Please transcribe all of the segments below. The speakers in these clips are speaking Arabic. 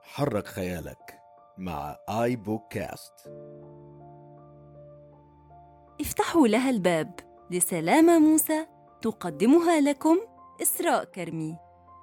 حرك خيالك مع آي بوك كاست. افتحوا لها الباب لسلامة موسى، تقدمها لكم إسراء كرمي.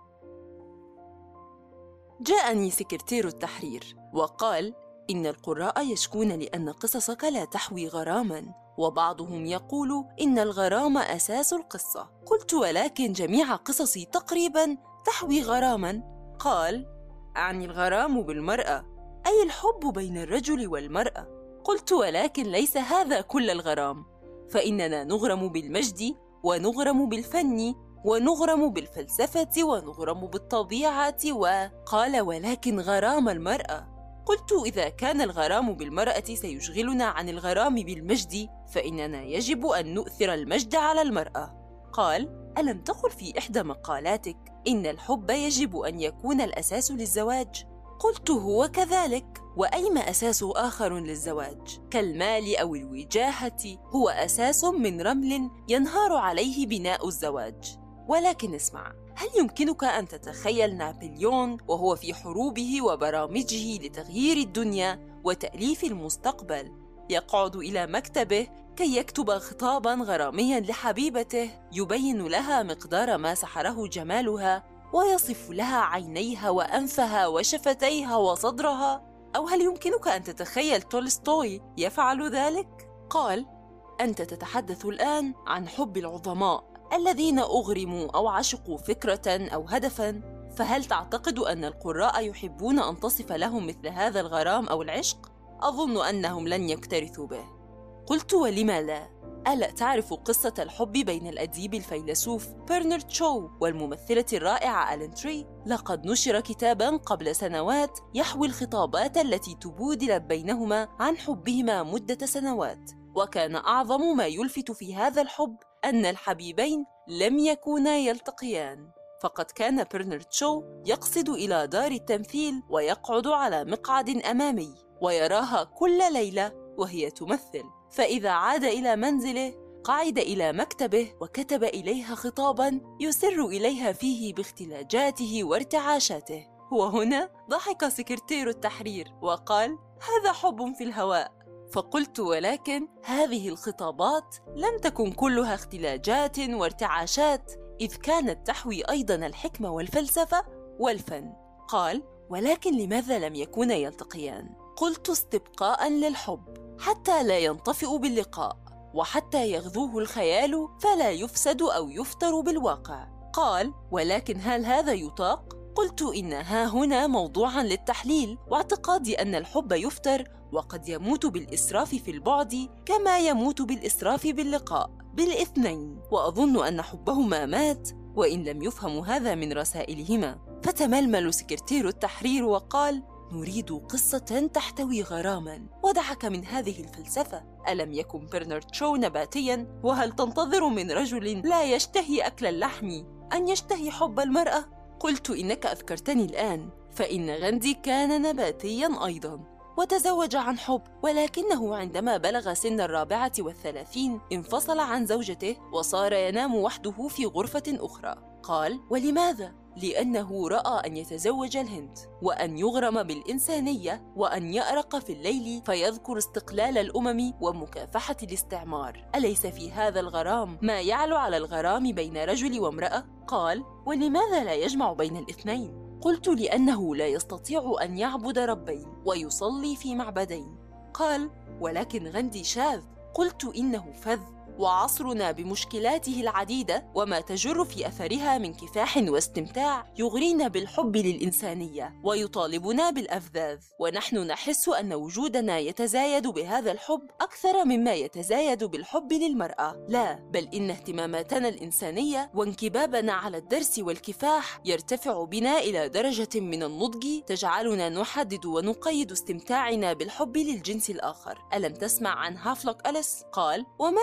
جاءني سكرتير التحرير وقال إن القراء يشكون لأن قصصك لا تحوي غراماً، وبعضهم يقول إن الغرام أساس القصة. قلت ولكن جميع قصصي تقريباً تحوي غراماً. قال أعني الغرام بالمرأة، أي الحب بين الرجل والمرأة. قلت ولكن ليس هذا كل الغرام، فإننا نغرم بالمجد ونغرم بالفن ونغرم بالفلسفة ونغرم بالطبيعة. وقال ولكن غرام المرأة. قلت إذا كان الغرام بالمرأة سيشغلنا عن الغرام بالمجد، فإننا يجب أن نؤثر المجد على المرأة. قال ألم تقل في إحدى مقالاتك إن الحب يجب أن يكون الأساس للزواج؟ قلت هو كذلك، وأيما أساس آخر للزواج كالمال أو الوجاهة هو أساس من رمل ينهار عليه بناء الزواج. ولكن اسمع، هل يمكنك أن تتخيل نابليون وهو في حروبه وبرامجه لتغيير الدنيا وتأليف المستقبل يقعد إلى مكتبه كي يكتب خطاباً غرامياً لحبيبته يبين لها مقدار ما سحره جمالها ويصف لها عينيها وأنفها وشفتيها وصدرها؟ أو هل يمكنك أن تتخيل تولستوي يفعل ذلك؟ قال أنت تتحدث الآن عن حب العظماء الذين أغرموا أو عشقوا فكرة أو هدفاً، فهل تعتقد أن القراء يحبون أن تصف لهم مثل هذا الغرام أو العشق؟ أظن أنهم لن يكترثوا به. قلت ولما لا؟ ألا تعرف قصة الحب بين الأديب الفيلسوف برنارد شو والممثلة الرائعة ألين تري؟ لقد نشر كتاباً قبل سنوات يحوي الخطابات التي تبودلت بينهما عن حبهما مدة سنوات، وكان أعظم ما يلفت في هذا الحب أن الحبيبين لم يكونا يلتقيان. فقد كان برنارد شو يقصد إلى دار التمثيل ويقعد على مقعد أمامي ويراها كل ليلة وهي تمثل، فإذا عاد إلى منزله قعد إلى مكتبه وكتب إليها خطاباً يسر إليها فيه باختلاجاته وارتعاشاته. وهنا ضحك سكرتير التحرير وقال هذا حب في الهواء. فقلت ولكن هذه الخطابات لم تكن كلها اختلاجات وارتعاشات، إذ كانت تحوي أيضاً الحكمة والفلسفة والفن. قال ولكن لماذا لم يكونا يلتقيان؟ قلت استبقاء للحب حتى لا ينطفئ باللقاء، وحتى يغذوه الخيال فلا يفسد أو يفتر بالواقع. قال ولكن هل هذا يطاق؟ قلت إن ها هنا موضوعاً للتحليل، واعتقادي أن الحب يفتر وقد يموت بالإسراف في البعد كما يموت بالإسراف باللقاء، بالاثنين، وأظن أن حبهما مات وإن لم يفهم هذا من رسائلهما. فتململ سكرتير التحرير وقال نريد قصة تحتوي غراما، ودعك من هذه الفلسفة. ألم يكن برنارد شو نباتيا؟ وهل تنتظر من رجل لا يشتهي أكل اللحم أن يشتهي حب المرأة؟ قلت إنك أذكرتني الآن، فإن غاندي كان نباتيا أيضا وتزوج عن حب، ولكنه عندما بلغ سن 34 انفصل عن زوجته وصار ينام وحده في غرفة أخرى. قال ولماذا؟ لأنه رأى أن يتزوج الهند وأن يغرم بالإنسانية وأن يأرق في الليل فيذكر استقلال الأمم ومكافحة الاستعمار. أليس في هذا الغرام ما يعلو على الغرام بين رجل وامرأة؟ قال ولماذا لا يجمع بين الاثنين؟ قلت لأنه لا يستطيع أن يعبد ربين ويصلي في معبدين. قال ولكن غاندي شاذ. قلت إنه فذ، وعصرنا بمشكلاته العديدة وما تجر في أثرها من كفاح واستمتاع يغرينا بالحب للإنسانية ويطالبنا بالأفذاذ، ونحن نحس أن وجودنا يتزايد بهذا الحب أكثر مما يتزايد بالحب للمرأة. لا، بل إن اهتماماتنا الإنسانية وانكبابنا على الدرس والكفاح يرتفع بنا إلى درجة من النضج تجعلنا نحدد ونقيد استمتاعنا بالحب للجنس الآخر. ألم تسمع عن هافلوك أليس؟ قال وماذا في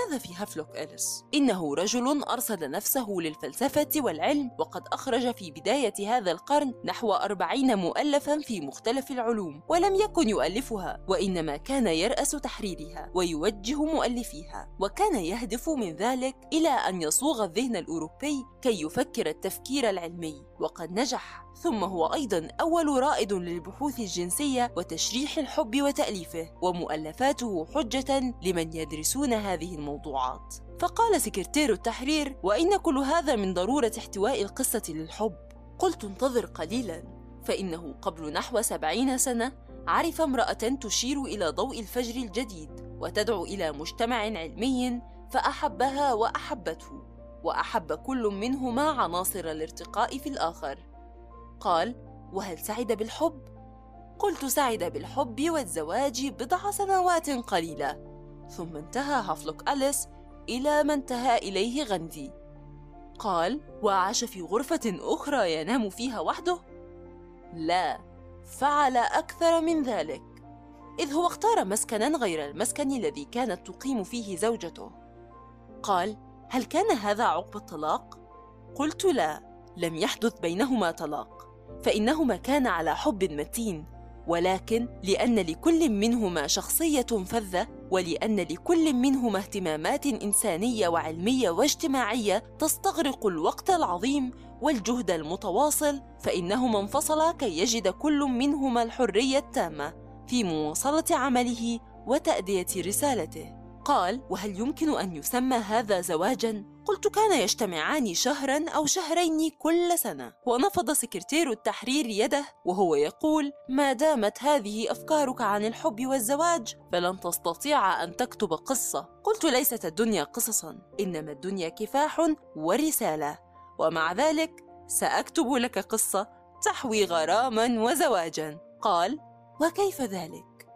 هافلوك أليس: إنه رجل أرصد نفسه للفلسفة والعلم، وقد أخرج في بداية هذا القرن نحو 40 مؤلفاً في مختلف العلوم، ولم يكن يؤلفها، وإنما كان يرأس تحريرها ويوجه مؤلفيها، وكان يهدف من ذلك إلى أن يصوغ الذهن الأوروبي كي يفكر التفكير العلمي، وقد نجح. ثم هو أيضاً أول رائد للبحوث الجنسية وتشريح الحب وتأليفه، ومؤلفاته حجة لمن يدرسون هذه الموضوعات. فقال سكرتير التحرير: وإن كل هذا من ضرورة احتواء القصة للحب. قلت: انتظر قليلاً، فإنه قبل نحو 70 سنة عرف امرأة تشير إلى ضوء الفجر الجديد وتدعو إلى مجتمع علمي، فأحبها وأحبته، وأحب كل منهما عناصر الارتقاء في الآخر. قال: وهل سعد بالحب؟ قلت: سعد بالحب والزواج بضع سنوات قليلة. ثم انتهى هافلوك أليس إلى ما انتهى إليه غاندي. قال: وعاش في غرفة أخرى ينام فيها وحده؟ لا، فعل أكثر من ذلك، إذ هو اختار مسكناً غير المسكن الذي كانت تقيم فيه زوجته. قال: هل كان هذا عقب الطلاق؟ قلت: لا، لم يحدث بينهما طلاق، فإنهما كان على حب متين، ولكن لأن لكل منهما شخصية فذة، ولأن لكل منهما اهتمامات إنسانية وعلمية واجتماعية تستغرق الوقت العظيم والجهد المتواصل، فإنهما انفصلا كي يجد كل منهما الحرية التامة في مواصلة عمله وتأدية رسالته. قال: وهل يمكن أن يسمى هذا زواجاً؟ قلت: كان يجتمعان شهراً أو شهرين كل سنة. ونفض سكرتير التحرير يده وهو يقول: ما دامت هذه أفكارك عن الحب والزواج فلن تستطيع أن تكتب قصة. قلت: ليست الدنيا قصصاً، إنما الدنيا كفاح ورسالة، ومع ذلك سأكتب لك قصة تحوي غراماً وزواجاً. قال: وكيف ذلك؟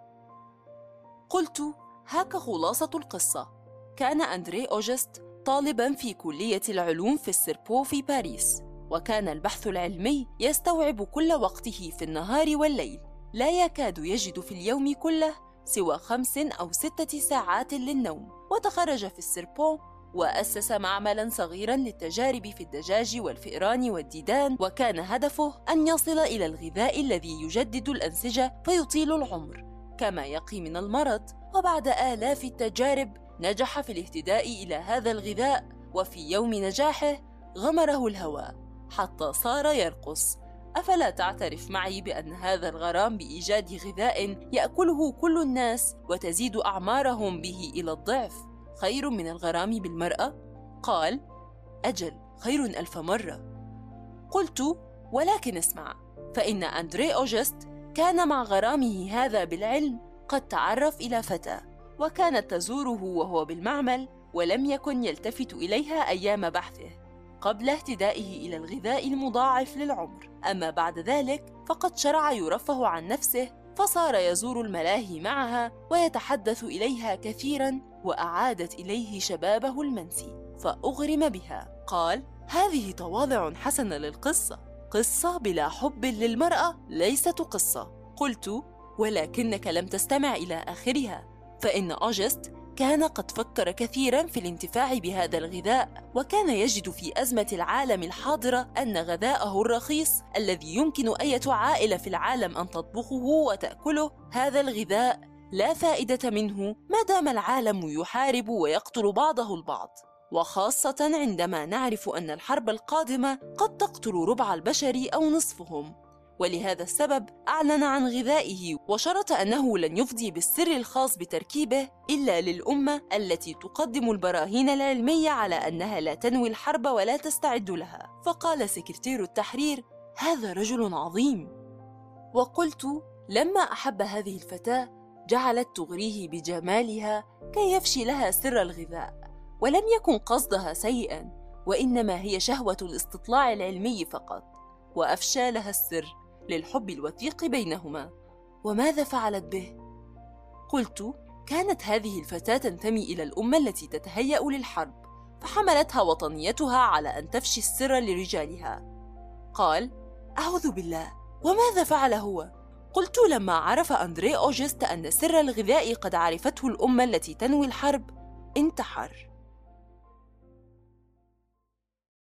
قلت: هاك خلاصة القصة. كان أندري أوجست طالباً في كلية العلوم في السيربو في باريس، وكان البحث العلمي يستوعب كل وقته في النهار والليل، لا يكاد يجد في اليوم كله سوى 5 أو 6 ساعات للنوم. وتخرج في السيربو وأسس معملاً صغيراً للتجارب في الدجاج والفئران والديدان، وكان هدفه أن يصل إلى الغذاء الذي يجدد الأنسجة فيطيل العمر كما يقي من المرض. وبعد آلاف التجارب نجح في الاهتداء إلى هذا الغذاء، وفي يوم نجاحه غمره الهواء حتى صار يرقص. أفلا تعترف معي بأن هذا الغرام بإيجاد غذاء يأكله كل الناس وتزيد أعمارهم به إلى الضعف خير من الغرام بالمرأة؟ قال: أجل، خير 1000 مرة. قلت: ولكن اسمع، فإن أندري أوجست كان مع غرامه هذا بالعلم قد تعرف إلى فتاة، وكانت تزوره وهو بالمعمل، ولم يكن يلتفت إليها أيام بحثه قبل اهتدائه إلى الغذاء المضاعف للعمر. أما بعد ذلك فقد شرع يرفه عن نفسه، فصار يزور الملاهي معها ويتحدث إليها كثيراً، وأعادت إليه شبابه المنسي فأغرم بها. قال: هذه تواضع حسن للقصة، قصة بلا حب للمرأة ليست قصة. قلت: ولكنك لم تستمع إلى آخرها، فإن أوجست كان قد فكر كثيراً في الانتفاع بهذا الغذاء، وكان يجد في أزمة العالم الحاضرة أن غذاءه الرخيص الذي يمكن أية عائلة في العالم أن تطبخه وتأكله، هذا الغذاء لا فائدة منه ما دام العالم يحارب ويقتل بعضه البعض، وخاصة عندما نعرف أن الحرب القادمة قد تقتل ربع البشر أو نصفهم. ولهذا السبب أعلن عن غذائه، وشرط أنه لن يفضي بالسر الخاص بتركيبه إلا للأمة التي تقدم البراهين العلمية على أنها لا تنوي الحرب ولا تستعد لها. فقال سكرتير التحرير: هذا رجل عظيم. وقلت: لما أحب هذه الفتاة جعلت تغريه بجمالها كي يفشي لها سر الغذاء، ولم يكن قصدها سيئا، وإنما هي شهوة الاستطلاع العلمي فقط، وأفشى لها السر للحب الوثيق بينهما. وماذا فعلت به؟ قلت: كانت هذه الفتاة تنتمي إلى الأمة التي تتهيأ للحرب، فحملتها وطنيتها على أن تفشي السر لرجالها. قال: أعوذ بالله، وماذا فعل هو؟ قلت: لما عرف أندري أوجست أن سر الغذاء قد عرفته الأمة التي تنوي الحرب انتحر.